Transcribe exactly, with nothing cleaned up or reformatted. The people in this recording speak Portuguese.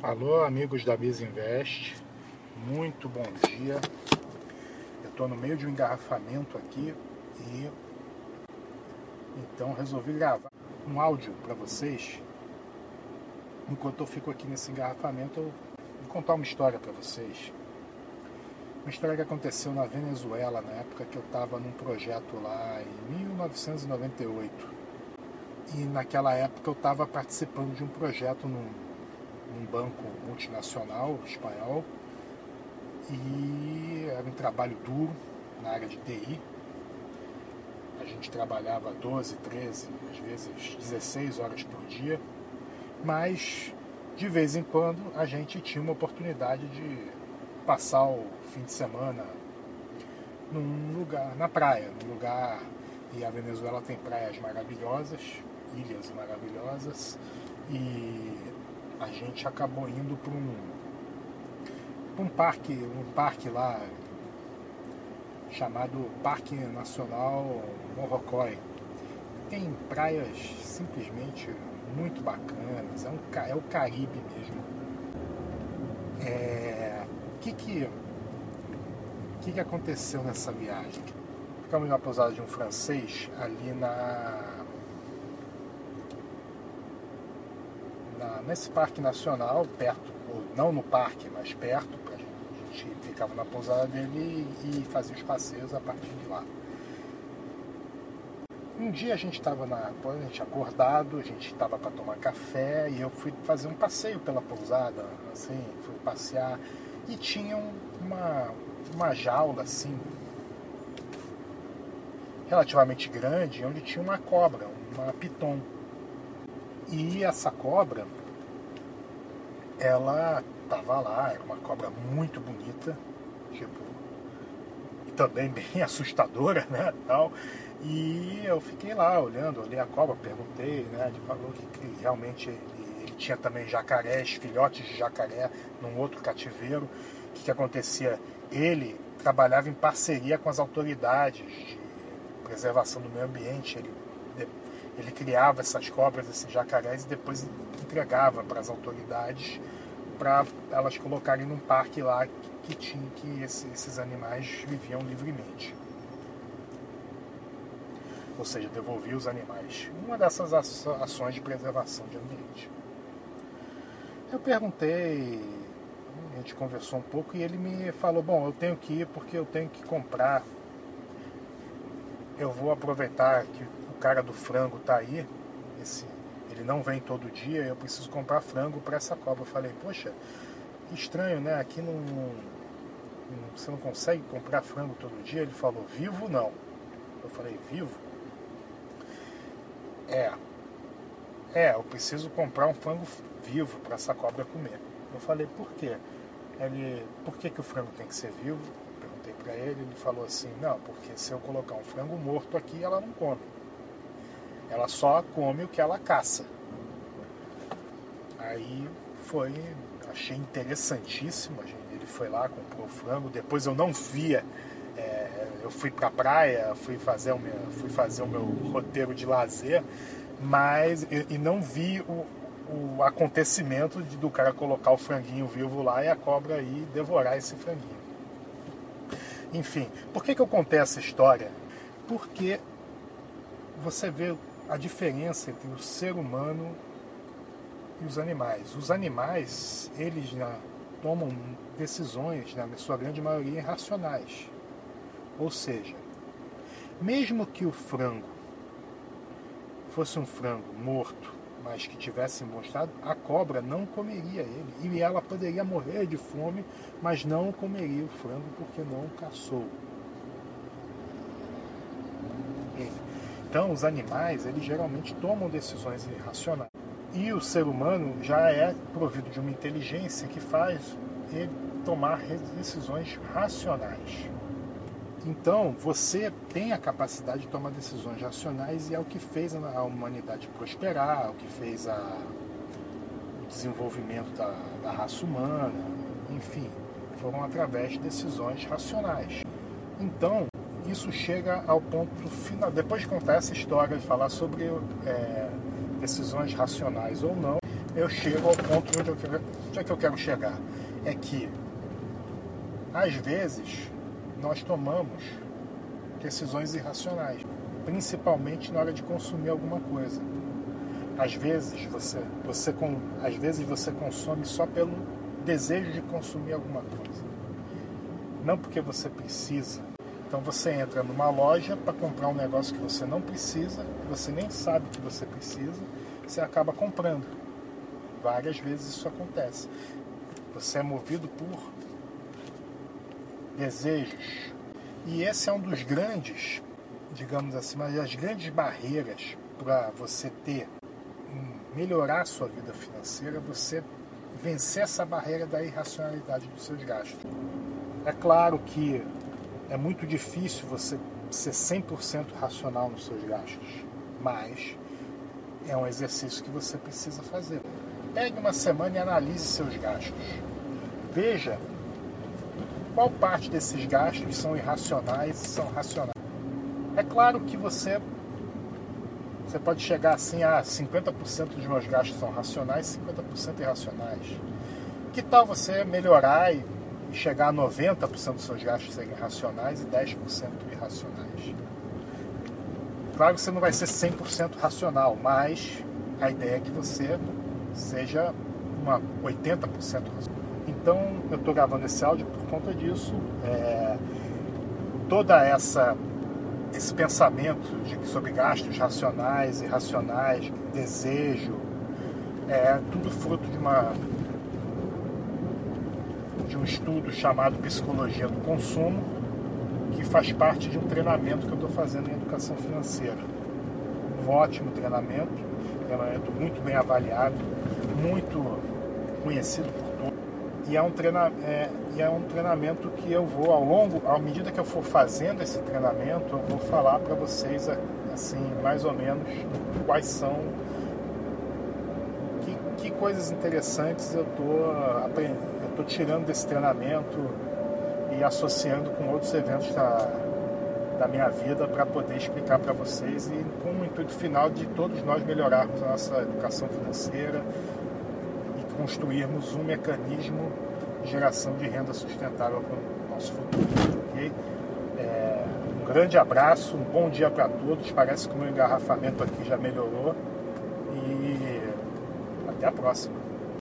Alô, amigos da Bisa Invest, muito bom dia. Eu estou no meio de um engarrafamento aqui e então resolvi gravar um áudio para vocês. Enquanto eu fico aqui nesse engarrafamento, eu vou contar uma história para vocês. Uma história que aconteceu na Venezuela, na época que eu estava num projeto lá em mil novecentos e noventa e oito. E naquela época eu estava participando de um projeto num num banco multinacional espanhol, e era um trabalho duro na área de T I. A gente trabalhava doze, treze, às vezes dezesseis horas por dia, mas de vez em quando a gente tinha uma oportunidade de passar o fim de semana num lugar, na praia, num lugar, e a Venezuela tem praias maravilhosas, ilhas maravilhosas, e a gente acabou indo para um, um parque, um parque lá chamado Parque Nacional Morrocoy. Tem praias simplesmente muito bacanas, é, um, é o Caribe mesmo. É, o que que, que que aconteceu nessa viagem? Ficamos na pousada de um francês ali na nesse parque nacional, perto, ou não no parque, mas perto, a gente ficava na pousada dele e fazia os passeios a partir de lá. Um dia a gente estava na, a gente acordado, a gente estava para tomar café e eu fui fazer um passeio pela pousada, assim, fui passear e tinha uma, uma jaula assim, relativamente grande, onde tinha uma cobra, uma piton. E essa cobra, ela tava lá, era uma cobra muito bonita, tipo, e também bem assustadora, né, tal. E eu fiquei lá olhando, olhei a cobra, perguntei, né, ele falou que, que realmente ele, ele tinha também jacarés, filhotes de jacaré num outro cativeiro. O que, que acontecia? Ele trabalhava em parceria com as autoridades de preservação do meio ambiente, ele Ele criava essas cobras, esses jacarés, e depois entregava para as autoridades para elas colocarem num parque lá que, que tinha que esse, esses animais viviam livremente. Ou seja, devolvia os animais. Uma dessas ações de preservação de ambiente. Eu perguntei, a gente conversou um pouco e ele me falou, bom, eu tenho que ir porque eu tenho que comprar. Eu vou aproveitar que o cara do frango tá aí, esse, ele não vem todo dia, eu preciso comprar frango para essa cobra. Eu falei, poxa, que estranho, né? Aqui não, não, você não consegue comprar frango todo dia? Ele falou, vivo não. Eu falei, vivo? É, é, eu preciso comprar um frango vivo para essa cobra comer. Eu falei, por quê? Ele, por que, que o frango tem que ser vivo? Perguntei para ele, ele falou assim, não, porque se eu colocar um frango morto aqui, ela não come. Ela só come o que ela caça. Aí foi, achei interessantíssimo, ele foi lá, comprou o frango, depois eu não via, é, eu fui pra praia, fui fazer o meu, fui fazer o meu roteiro de lazer, mas, e, e não vi o, o acontecimento de, do cara colocar o franguinho vivo lá e a cobra aí devorar esse franguinho. Enfim, por que que eu contei essa história? Porque você vê a diferença entre o ser humano e os animais. Os animais, eles já tomam decisões, na sua grande maioria, irracionais. Ou seja, mesmo que o frango fosse um frango morto, mas que tivesse mostrado, a cobra não comeria ele. E ela poderia morrer de fome, mas não comeria o frango porque não caçou. Então, os animais, eles geralmente tomam decisões irracionais. E o ser humano já é provido de uma inteligência que faz ele tomar decisões racionais. Então, você tem a capacidade de tomar decisões racionais e é o que fez a humanidade prosperar, é o que fez a, o desenvolvimento da, da raça humana, enfim, foram através de decisões racionais. Então, isso chega ao ponto final. Depois de contar essa história e falar sobre é, decisões racionais ou não, eu chego ao ponto onde eu quero, onde é que eu quero chegar. É que, às vezes, nós tomamos decisões irracionais, principalmente na hora de consumir alguma coisa. Às vezes você, você, às vezes você consome só pelo desejo de consumir alguma coisa, não porque você precisa. Então você entra numa loja para comprar um negócio que você não precisa, você nem sabe que você precisa, você acaba comprando. Várias vezes isso acontece. Você é movido por desejos. E esse é um dos grandes, digamos assim, mas as grandes barreiras para você ter, melhorar a sua vida financeira, você vencer essa barreira da irracionalidade dos seus gastos. É claro que é muito difícil você ser cem por cento racional nos seus gastos, mas é um exercício que você precisa fazer. Pegue uma semana e analise seus gastos. Veja qual parte desses gastos são irracionais e são racionais. É claro que você, você pode chegar assim a cinquenta por cento dos meus gastos são racionais e cinquenta por cento irracionais. Que tal você melhorar e e chegar a noventa por cento dos seus gastos serem racionais e dez por cento irracionais? Claro que você não vai ser cem por cento racional, mas a ideia é que você seja uma oitenta por cento racional. Então, eu estou gravando esse áudio por conta disso. É, toda essa esse pensamento de, sobre gastos racionais, irracionais, desejo, é tudo fruto de uma de um estudo chamado Psicologia do Consumo, que faz parte de um treinamento que eu estou fazendo em educação financeira. Um ótimo treinamento, treinamento muito bem avaliado, muito conhecido por todos. E é um, treina, é, e é um treinamento que eu vou, ao longo, à medida que eu for fazendo esse treinamento, eu vou falar para vocês, assim, mais ou menos, quais são, que, que coisas interessantes eu estou aprendendo. Estou tirando desse treinamento e associando com outros eventos da, da minha vida para poder explicar para vocês e com o intuito final de todos nós melhorarmos a nossa educação financeira e construirmos um mecanismo de geração de renda sustentável para o nosso futuro. Okay? É, um grande abraço, um bom dia para todos. Parece que o meu engarrafamento aqui já melhorou e até a próxima.